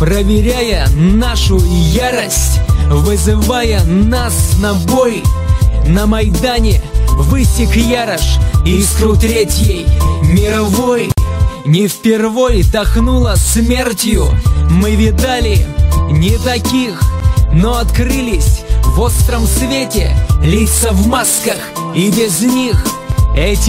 проверяя нашу ярость, вызывая нас на бой. На Майдане высек Ярош искру Третьей мировой. Не впервой дохнуло смертью, мы видали не таких, но открылись в остром свете лица в масках, и без них эти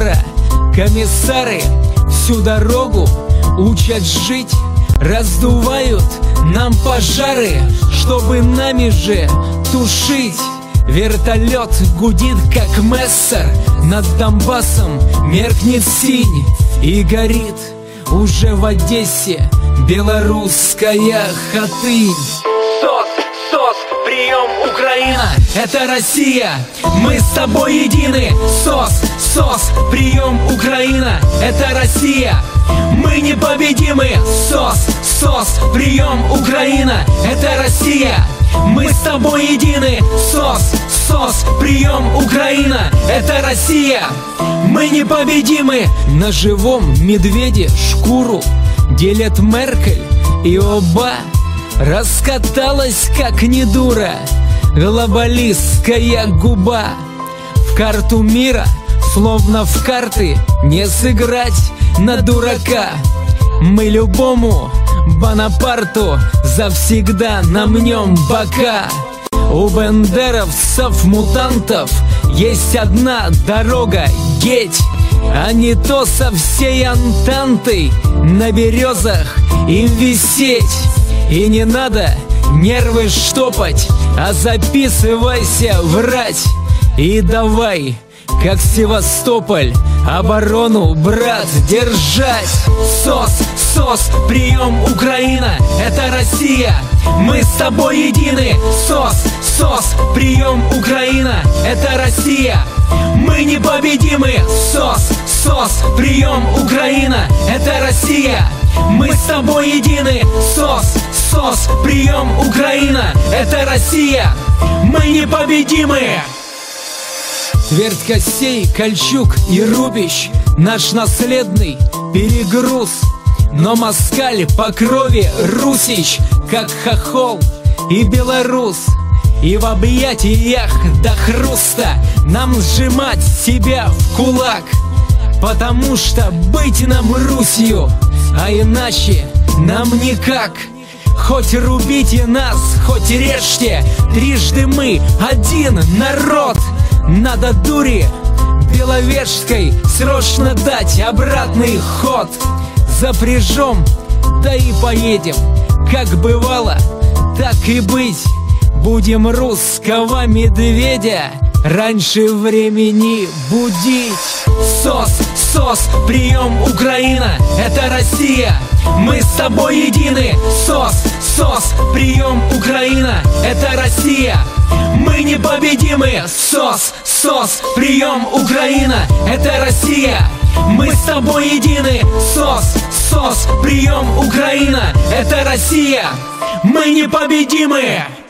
еврокомиссары всю дорогу учат жить, раздувают нам пожары, чтобы нами же тушить. Вертолет гудит, как мессер, над Донбассом меркнет синь, и горит уже в Одессе белорусская Хатынь. СОС, прием, Украина, это Россия, мы с тобой едины. СОС, прием, Украина, это Россия, мы непобедимы. СОС, прием, Украина, это Россия, мы с тобой едины. СОС, прием, Украина, это Россия, мы непобедимы. На живом медведе шкуру делят Меркель и Оба. Раскаталась, как не дура, глобалистская губа. В карту мира, словно в карты, не сыграть на дурака. Мы любому Бонапарту завсегда намнем бока. У бендеровцев-мутантов есть одна дорога — геть, а не то со всей Антантой на березах им висеть. И не надо нервы штопать, а записывайся врать. И давай, как Севастополь, оборону, брат, держать. СОС, прием, Украина, это Россия, мы с тобой едины. СОС, прием, Украина, это Россия, мы непобедимы. СОС, прием, Украина, это Россия, мы с тобой едины. СОС, прием, Украина, это Россия, мы непобедимы. Твердь Костей, Кольчук и Рубищ — наш наследный перегруз. Но москаль по крови Русич, как хохол и белорус. И в объятиях до хруста нам сжимать себя в кулак, потому что быть нам Русью, а иначе нам никак. Хоть рубите нас, хоть режьте, трижды мы один народ. Надо дури беловежской срочно дать обратный ход. Запряжем, да и поедем, как бывало, так и быть. Будем русского медведя раньше времени будить. СОС, прием, Украина, это Россия, мы с тобой едины. СОС, прием, Украина, это Россия, мы непобедимы. СОС, прием, Украина, это Россия, мы с тобой едины. СОС, прием, Украина, это Россия, мы непобедимы.